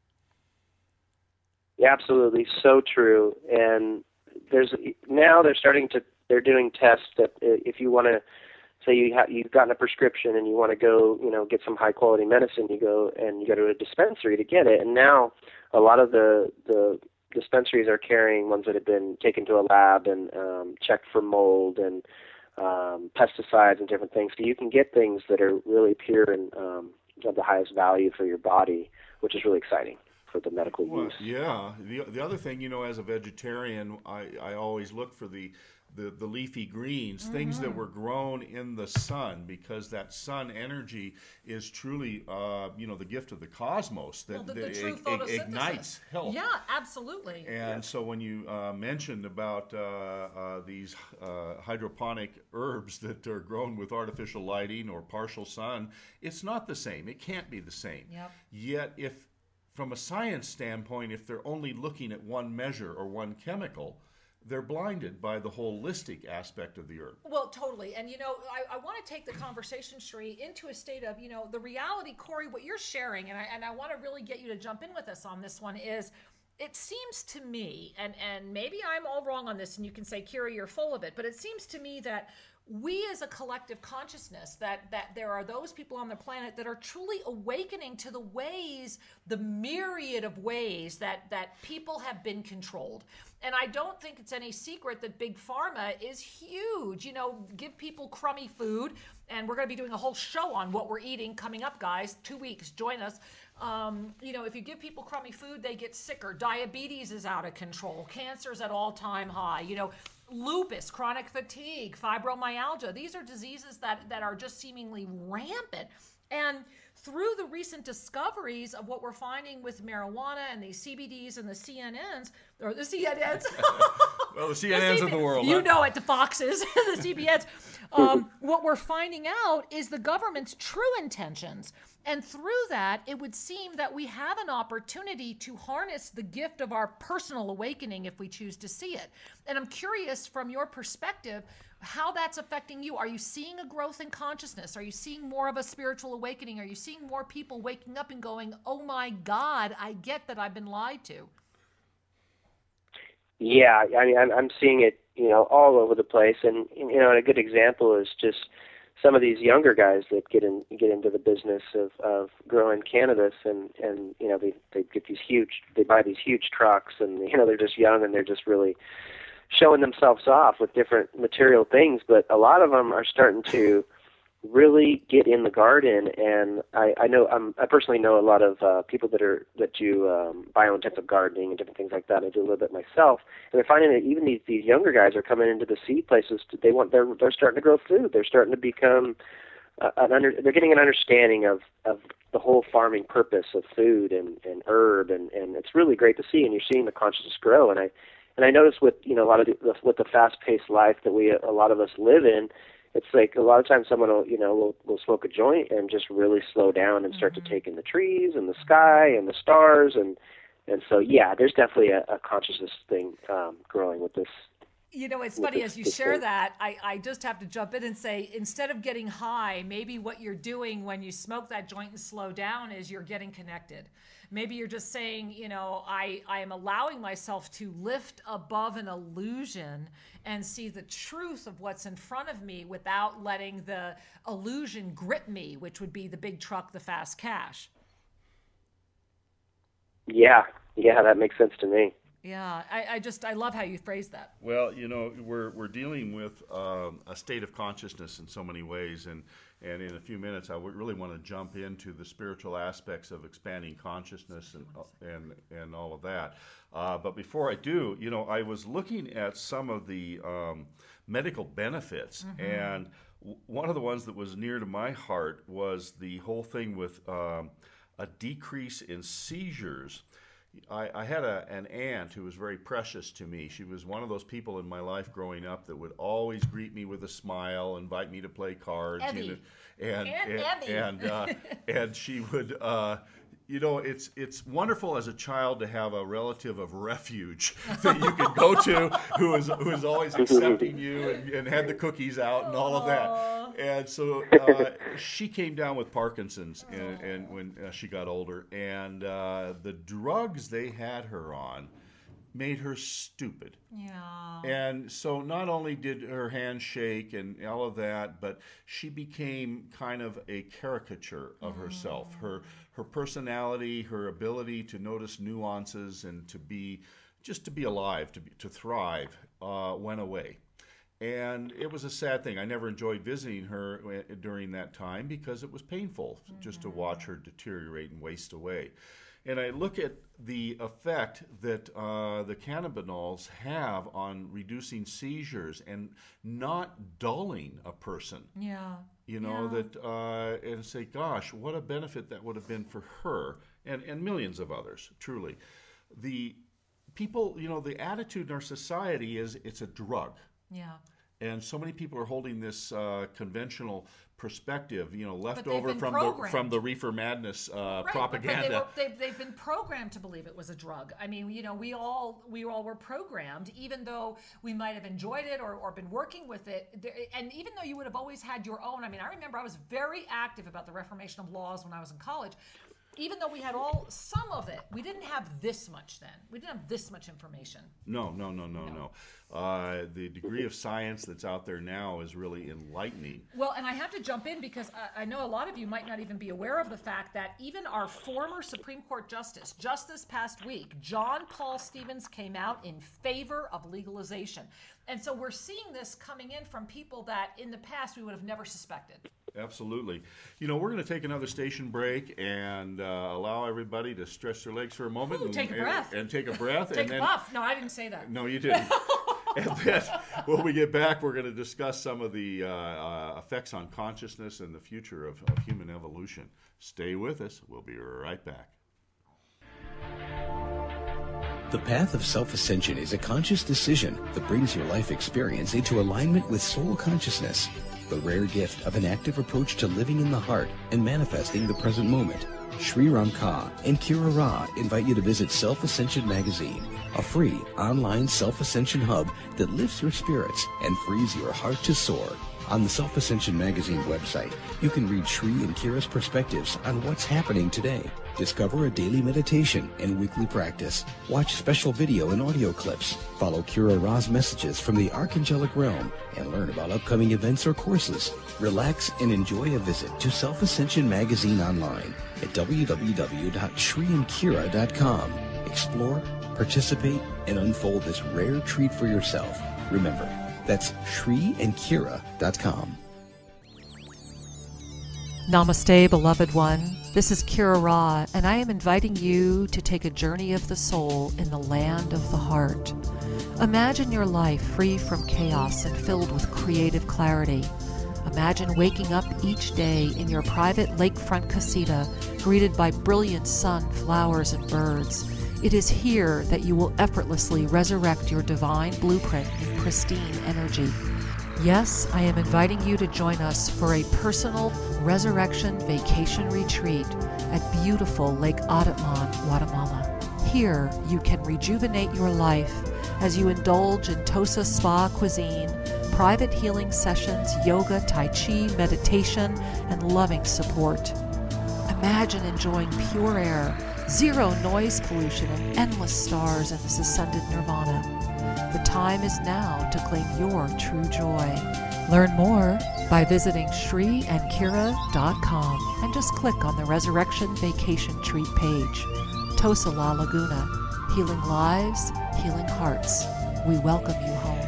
Yeah, absolutely. So true. And there's now they're starting to, they're doing tests that if you want to, say you ha- you've gotten a prescription and you want to go, you know, get some high quality medicine, you go and you go to a dispensary to get it. And now a lot of the, the dispensaries are carrying ones that have been taken to a lab and um, checked for mold and um, pesticides and different things. So you can get things that are really pure and um, of the highest value for your body, which is really exciting for the medical well, use. Yeah. The, the other thing, you know, as a vegetarian, I, I always look for the The, the leafy greens, mm-hmm. things that were grown in the sun, because that sun energy is truly, uh, you know, the gift of the cosmos that, well, the, the that true ig- photosynthesis. ignites health. Yeah, absolutely. And yeah. so when you uh, mentioned about uh, uh, these uh, hydroponic herbs that are grown with artificial lighting or partial sun, it's not the same. It can't be the same. Yep. Yet if, from a science standpoint, if they're only looking at one measure or one chemical, they're blinded by the holistic aspect of the herb. Well, totally. And, you know, I, I want to take the conversation, Sri, into a state of, you know, the reality, Corey, what you're sharing, and I, and I want to really get you to jump in with us on this one, is it seems to me, and, and maybe I'm all wrong on this, and you can say, Kira, you're full of it, but it seems to me that we as a collective consciousness, that that there are those people on the planet that are truly awakening to the ways, the myriad of ways that that people have been controlled. And I don't think it's any secret that Big Pharma is huge. You know, give people crummy food, and we're going to be doing a whole show on what we're eating coming up, guys. Two weeks, join us. Um, you know, if you give people crummy food, they get sicker. Diabetes is out of control. Cancer's at all-time high. You know, lupus, chronic fatigue, fibromyalgia. These are diseases that, that are just seemingly rampant. And through the recent discoveries of what we're finding with marijuana and these C B Ds and the C N Ns, or the C N Ns. Well, the C N Ns the of the world. You huh? know it, the Foxes, the C B Ns. Um, what we're finding out is the government's true intentions. And through that, it would seem that we have an opportunity to harness the gift of our personal awakening if we choose to see it. And I'm curious, from your perspective, how that's affecting you. Are you seeing a growth in consciousness? Are you seeing more of a spiritual awakening? Are you seeing more people waking up and going, oh my God, I get that I've been lied to? Yeah, I mean, I'm, I'm seeing it, you know, all over the place. And, you know, and a good example is just some of these younger guys that get in get into the business of, of growing cannabis, and, and you know, they, they get these huge, they buy these huge trucks, and, you know, they're just young and they're just really showing themselves off with different material things. But a lot of them are starting to really get in the garden, and I, I know I'm, I personally know a lot of uh, people that are that do um, biointensive gardening and different things like that. I do a little bit myself, and they're finding that even these, these younger guys are coming into the seed places. To, they want they're they're starting to grow food. They're starting to become uh, an under, they're getting an understanding of, of the whole farming purpose of food and, and herb, and, and it's really great to see. And you're seeing the consciousness grow. And I and I notice with you know a lot of the, with the fast-paced life that we a lot of us live in. It's like a lot of times someone will, you know, will, will smoke a joint and just really slow down and start mm-hmm. to take in the trees and the sky and the stars. And, and so, yeah, there's definitely a, a consciousness thing um, growing with this. You know, it's funny, this, as you share thing. that, I, I just have to jump in and say, instead of getting high, maybe what you're doing when you smoke that joint and slow down is you're getting connected. Maybe you're just saying, you know, I, I am allowing myself to lift above an illusion and see the truth of what's in front of me without letting the illusion grip me, which would be the big truck, the fast cash. Yeah, yeah, that makes sense to me. Yeah, I, I just, I love how you phrase that. Well, you know, we're we're dealing with um, a state of consciousness in so many ways, and, and in a few minutes I would really want to jump into the spiritual aspects of expanding consciousness and and, and all of that. Uh, but before I do, you know, I was looking at some of the um, medical benefits, mm-hmm. and w- one of the ones that was near to my heart was the whole thing with um, a decrease in seizures. I, I had a, an aunt who was very precious to me. She was one of those people in my life growing up that would always greet me with a smile, invite me to play cards, Evie. and and and and, and, uh, and she would. Uh, You know, it's it's wonderful as a child to have a relative of refuge that you can go to who is who is always accepting you and, and had the cookies out and all of that. And so uh, she came down with Parkinson's and, and when uh, she got older, and uh, the drugs they had her on made her stupid. Yeah. And so not only did her hand shake and all of that, but she became kind of a caricature of mm. herself. Her her personality, her ability to notice nuances and to be just to be alive, to be, to thrive, uh, went away. And it was a sad thing. I never enjoyed visiting her during that time because it was painful mm-hmm. just to watch her deteriorate and waste away. And I look at the effect that uh, the cannabinoids have on reducing seizures and not dulling a person. Yeah. You know, yeah. that, uh, and say, gosh, what a benefit that would have been for her and, and millions of others, truly. The people, you know, the attitude in our society is it's a drug. Yeah. And so many people are holding this uh, conventional perspective, you know, left over from programmed. the from the reefer madness uh, right, propaganda. But they were, they've, they've been programmed to believe it was a drug. I mean, you know, we all we all were programmed, even though we might have enjoyed it or, or been working with it. And even though you would have always had your own, I mean, I remember I was very active about the reformation of laws when I was in college. Even though we had all some of it, we didn't have this much then. We didn't have this much information. No, no, no, no, no. no. Uh, the degree of science that's out there now is really enlightening. Well, and I have to jump in because I, I know a lot of you might not even be aware of the fact that even our former Supreme Court Justice, just this past week, John Paul Stevens came out in favor of legalization. And so we're seeing this coming in from people that in the past we would have never suspected. Absolutely. You know, we're going to take another station break and uh, allow everybody to stretch their legs for a moment. Ooh, and, take a breath. And, and take a breath. take and a then, puff. No, I didn't say that. No, you didn't. And then when we get back, we're going to discuss some of the uh, uh, effects on consciousness and the future of, of human evolution. Stay with us. We'll be right back. The path of self-ascension is a conscious decision that brings your life experience into alignment with soul consciousness, the rare gift of an active approach to living in the heart and manifesting the present moment. Sri Ram Ka and Kira Ra invite you to visit Self-Ascension Magazine, a free online self-ascension hub that lifts your spirits and frees your heart to soar. On the Self-Ascension Magazine website, you can read Sri and Kira's perspectives on what's happening today. Discover a daily meditation and weekly practice. Watch special video and audio clips. Follow Kira Ra's messages from the Archangelic Realm and learn about upcoming events or courses. Relax and enjoy a visit to Self-Ascension Magazine online at w w w dot sri and kira dot com. Explore, participate, and unfold this rare treat for yourself. Remember, that's sri and kira dot com. Namaste, beloved one. This is Kira Ra, and I am inviting you to take a journey of the soul in the land of the heart. Imagine your life free from chaos and filled with creative clarity. Imagine waking up each day in your private lakefront casita, greeted by brilliant sun, flowers, and birds. It is here that you will effortlessly resurrect your divine blueprint in pristine energy. Yes, I am inviting you to join us for a personal resurrection vacation retreat at beautiful Lake Atatlan, Guatemala. Here, you can rejuvenate your life as you indulge in Tosa Spa cuisine, private healing sessions, yoga, tai chi, meditation, and loving support. Imagine enjoying pure air, zero noise pollution, and endless stars in this ascended nirvana. The time is now to claim your true joy. Learn more by visiting sri and kira dot com and just click on the Resurrection Vacation Treat page. Tosa La Laguna, healing lives, healing hearts. We welcome you home.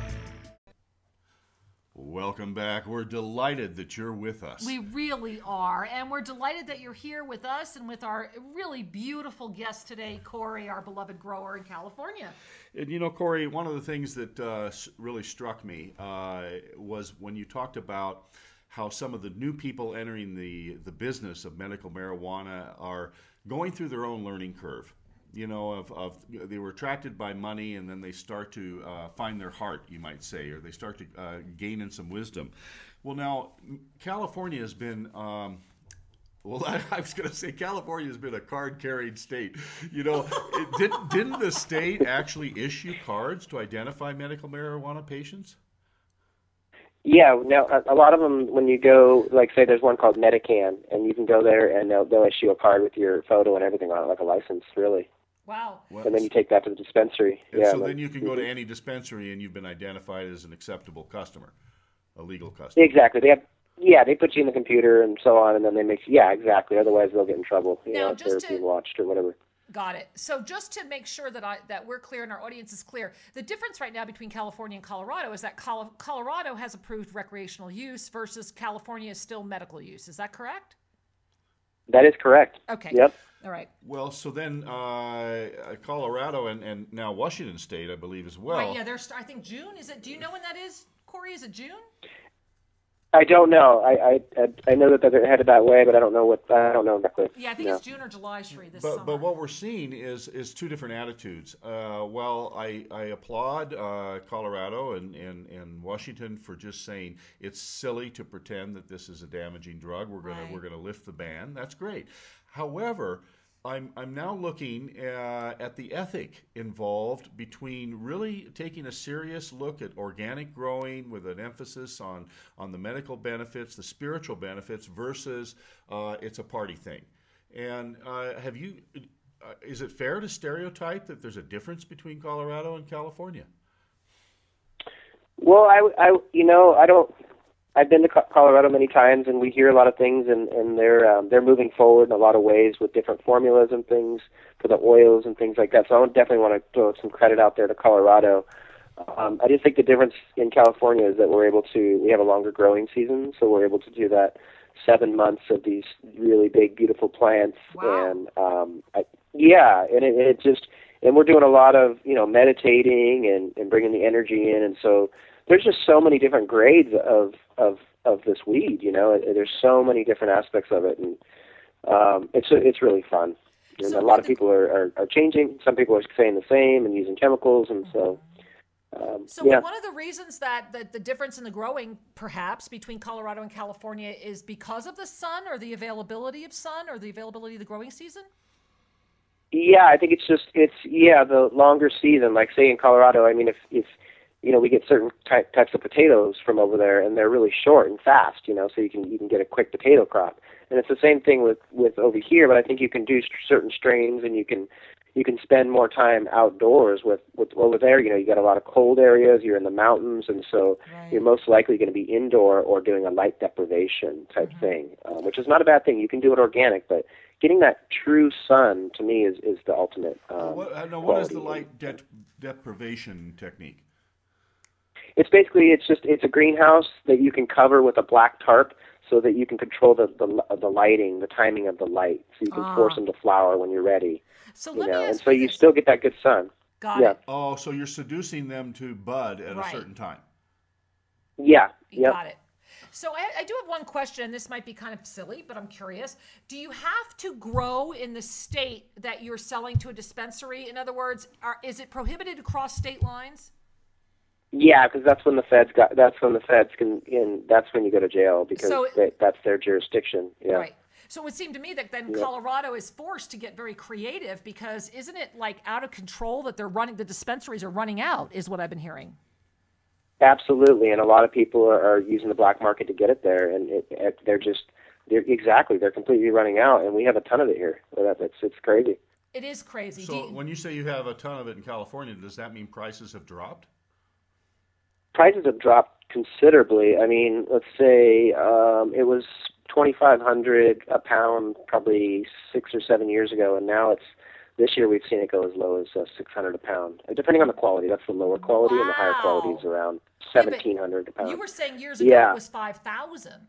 Welcome back. We're delighted that you're with us. We really are. And we're delighted that you're here with us and with our really beautiful guest today, Corey, our beloved grower in California. And you know, Corey, one of the things that uh, really struck me uh, was when you talked about how some of the new people entering the, the business of medical marijuana are going through their own learning curve. You know, of, of they were attracted by money, and then they start to uh, find their heart, you might say, or they start to uh, gain in some wisdom. Well, now, California has been, um, well, I, I was going to say California has been a card-carrying state. You know, it, did, didn't the state actually issue cards to identify medical marijuana patients? Yeah, now a, a lot of them, when you go, like say there's one called Medican, and you can go there and they'll, they'll issue a card with your photo and everything on it, like a license, really. Wow. Well, and then you take that to the dispensary. And yeah, so then, then you can go to any dispensary and you've been identified as an acceptable customer, a legal customer. Exactly. They have, yeah, they put you in the computer and so on, and then they make, yeah, exactly. Otherwise they'll get in trouble, you now, know, if they're just to, being watched or whatever. Got it. So just to make sure that I that we're clear and our audience is clear, the difference right now between California and Colorado is that Col- Colorado has approved recreational use versus California is still medical use. Is that correct? That is correct. Okay. Yep. All right. Well, so then uh, Colorado and, and now Washington State, I believe, as well. Right, yeah, there's, I think June. Is it? Do you know when that is, Corey? Is it June? I don't know. I, I I know that they're headed that way, but I don't know what I don't know exactly. Yeah, I think no. it's June or July, Sri, this but, summer. But what we're seeing is is two different attitudes. Uh, well, I, I applaud uh, Colorado and, and, and Washington for just saying it's silly to pretend that this is a damaging drug. We're gonna right. we're gonna lift the ban. That's great. However, I'm I'm now looking uh, at the ethic involved between really taking a serious look at organic growing with an emphasis on on the medical benefits, the spiritual benefits, versus uh, it's a party thing. And uh, have you? Uh, is it fair to stereotype that there's a difference between Colorado and California? Well, I, I you know I don't. I've been to Colorado many times, and we hear a lot of things, and, and they're um, they're moving forward in a lot of ways with different formulas and things for the oils and things like that. So I would definitely want to throw some credit out there to Colorado. Um, I just think the difference in California is that we're able to we have a longer growing season, so we're able to do that seven months of these really big, beautiful plants, wow. and um, I, yeah, and it, it just and we're doing a lot of you know meditating and, and bringing the energy in, and so. There's just so many different grades of, of, of this weed, you know. There's so many different aspects of it, and um, it's it's really fun. And So a lot would of the- people are, are, are changing. Some people are staying the same and using chemicals, and so um, So yeah. one of the reasons that, that the difference in the growing, perhaps, between Colorado and California is because of the sun or the availability of sun or the availability of the growing season? Yeah, I think it's just it's yeah the longer season. Like say in Colorado, I mean if if you know we get certain ty- types of potatoes from over there, and they're really short and fast, you know, so you can you can get a quick potato crop. And it's the same thing with with over here, but I think you can do st- certain strains, and you can you can spend more time outdoors with with over there. You know, you got a lot of cold areas. You're in the mountains, and so Right. you're most likely going to be indoor or doing a light deprivation type Mm-hmm. thing, um, which is not a bad thing. You can do it organic, but getting that true sun to me is, is the ultimate. Um, What, uh, now, what is quality. the light de- deprivation technique? It's basically it's just it's a greenhouse that you can cover with a black tarp so that you can control the the, the lighting, the timing of the light, so you can Ah. force them to flower when you're ready. So You let know, me and ask so you you this. still get that good sun. Got Yeah. it. Oh, so you're seducing them to bud at Right. a certain time. Yeah. You Yep. got it. So I, I do have one question, and this might be kind of silly, but I'm curious. Do you have to grow in the state that you're selling to a dispensary? In other words, are, is it prohibited to cross state lines? Yeah, because that's when the feds got. That's when the feds can. In that's when you go to jail because So- they, that's their jurisdiction. Yeah. Right. So it would seem to me that then Yep. Colorado is forced to get very creative because isn't it like out of control that they're running, the dispensaries are running out, is what I've been hearing. Absolutely, and a lot of people are, are using the black market to get it there, and it, it, they're just they're exactly they're completely running out, and we have a ton of it here. So that, it's it's crazy. It is crazy. Do So you- when you say you have a ton of it in California, does that mean prices have dropped? Prices have dropped considerably. I mean, let's say um, it was twenty five hundred a pound probably six or seven years ago, and now it's this year we've seen it go as low as uh, six hundred a pound, uh, depending on the quality. That's the lower quality, and the higher quality is Wow. around Yeah, but seventeen hundred a pound. You were saying years ago Yeah. it was five thousand.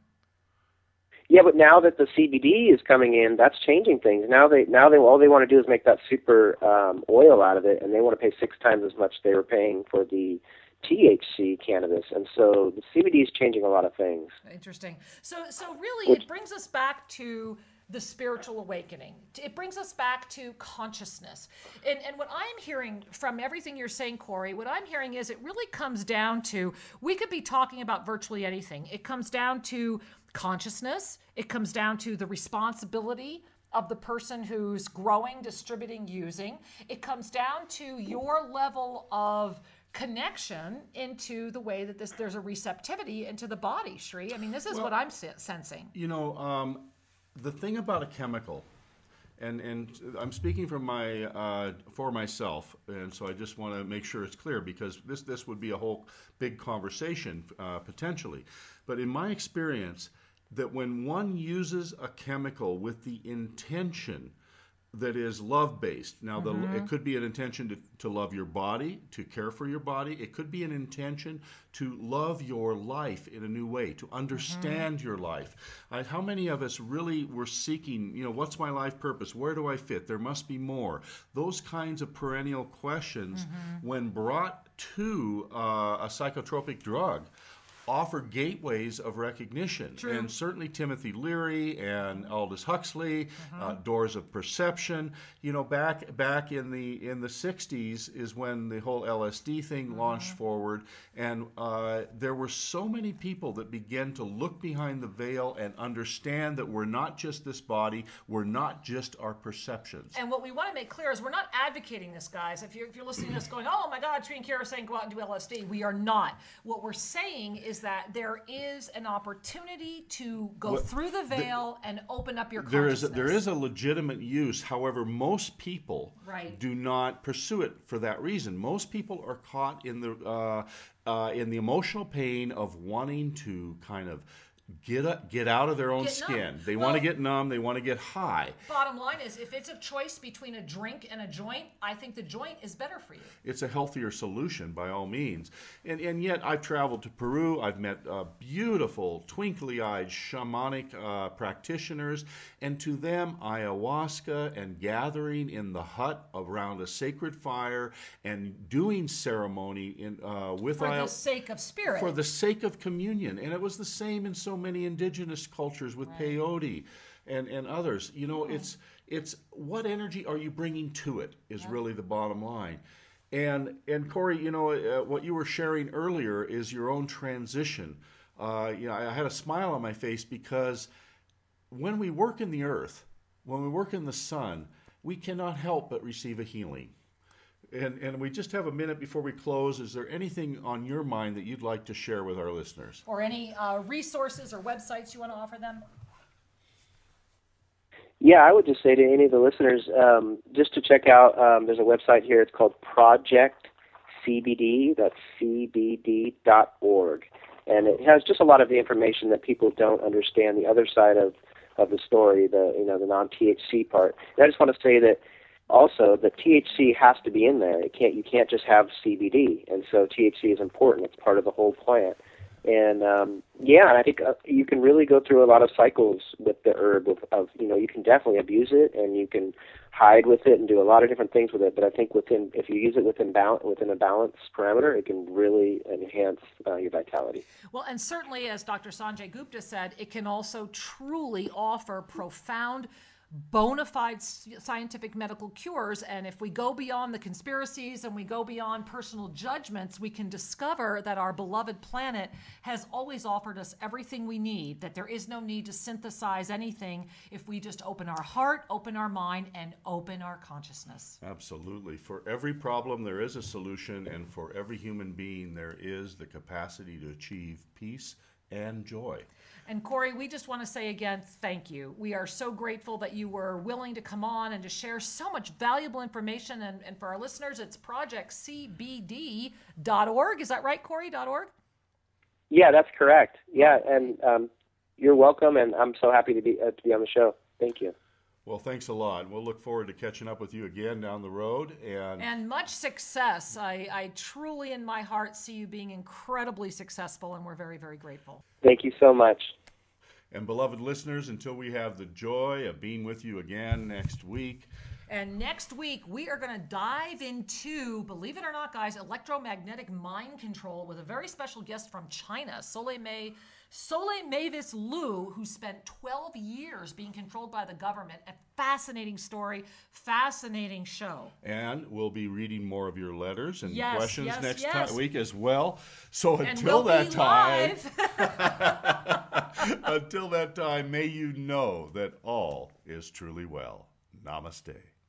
Yeah, but now that the C B D is coming in, that's changing things. Now they now they all they want to do is make that super um, oil out of it, and they want to pay six times as much they were paying for the T H C cannabis. And so the C B D is changing a lot of things. Interesting. So, so really, Which- it brings us back to the spiritual awakening. It brings us back to consciousness. And, and what I'm hearing from everything you're saying, Corey, what I'm hearing is it really comes down to, we could be talking about virtually anything. It comes down to consciousness. It comes down to the responsibility of the person who's growing, distributing, using. It comes down to your level of connection into the way that this there's a receptivity into the body, Shri. I mean, this is Well, what I'm se- sensing. You know, um, the thing about a chemical, and, and I'm speaking from my uh, for myself, and so I just want to make sure it's clear because this this would be a whole big conversation uh, potentially. But in my experience, that when one uses a chemical with the intention that is love-based. Now, the, it could be an intention to, to love your body, to care for your body. It could be an intention to love your life in a new way, to understand your life. Uh, how many of us really were seeking, you know, what's my life purpose? Where do I fit? There must be more. Those kinds of perennial questions, when brought to uh, a psychotropic drug, offer gateways of recognition. True. And certainly Timothy Leary and Aldous Huxley, uh, Doors of Perception. You know, back back in the in the sixties is when the whole L S D thing launched forward, and uh, there were so many people that began to look behind the veil and understand that we're not just this body, we're not just our perceptions. And what we want to make clear is we're not advocating this, guys. If you're, if you're listening to this going, oh my God, Tree and Kara are saying go out and do L S D, we are not. What we're saying is that there is an opportunity to go What- through the veil and open up your There is a, consciousness. there is a legitimate use. However, most people Right. do not pursue it for that reason. Most people are caught in the uh, uh, in the emotional pain of wanting to kind of get a, get out of their own Get numb. skin. They Well- want to get numb. They want to get high. Bottom line is, if it's a choice between a drink and a joint, I think the joint is better for you. It's a healthier solution by all means. And and yet I've traveled to Peru. I've met uh, beautiful, twinkly-eyed shamanic uh, practitioners, and to them ayahuasca and gathering in the hut around a sacred fire and doing ceremony in uh, with For the ayahuasca sake of spirit. for the sake of communion. And it was the same in so many indigenous cultures with peyote and, and others. You know, it's It's what energy are you bringing to it is really the bottom line. And and Corey, you know, uh, what you were sharing earlier is your own transition. Uh, you know, I had a smile on my face because when we work in the earth, when we work in the sun, we cannot help but receive a healing. And and we just have a minute before we close. Is there anything on your mind that you'd like to share with our listeners? Or any uh, resources or websites you want to offer them? Yeah, I would just say to any of the listeners, um, just to check out, um, there's a website here. It's called Project C B D. That's C B D dot org. And it has just a lot of the information that people don't understand, the other side of, of the story, the you know the non-T H C part. And I just want to say that also the T H C has to be in there. It can't you can't just have C B D. And so T H C is important. It's part of the whole plant. And um, yeah, I think uh, you can really go through a lot of cycles with the herb. Of, of you know, you can definitely abuse it, and you can hide with it, and do a lot of different things with it. But I think within, if you use it within balance, within a balanced parameter, it can really enhance uh, your vitality. Well, and certainly, as Doctor Sanjay Gupta said, it can also truly offer profound, bona fide scientific medical cures. And if we go beyond the conspiracies and we go beyond personal judgments, we can discover that our beloved planet has always offered us everything we need, that there is no need to synthesize anything if we just open our heart, open our mind, and open our consciousness. Absolutely. For every problem, there is a solution, and for every human being, there is the capacity to achieve peace and joy. And Corey, we just want to say again, thank you. We are so grateful that you were willing to come on and to share so much valuable information. And, and for our listeners, it's project C B D dot org. Is that right, Corey? .org? Yeah, that's correct. Yeah, and um, you're welcome, and I'm so happy to be uh, to be on the show. Thank you. Well, thanks a lot. We'll look forward to catching up with you again down the road. And, and much success. I, I truly, in my heart, see you being incredibly successful, and we're very, very grateful. Thank you so much. And beloved listeners, until we have the joy of being with you again next week. And next week, we are going to dive into, believe it or not, guys, electromagnetic mind control with a very special guest from China, Soleil May. Soleil Mavis Liu, who spent twelve years being controlled by the government. A fascinating story, fascinating show. And we'll be reading more of your letters and yes, questions yes, next yes. Ti- week as well. So and until we'll that be time, live. until that time, may you know that all is truly well. Namaste.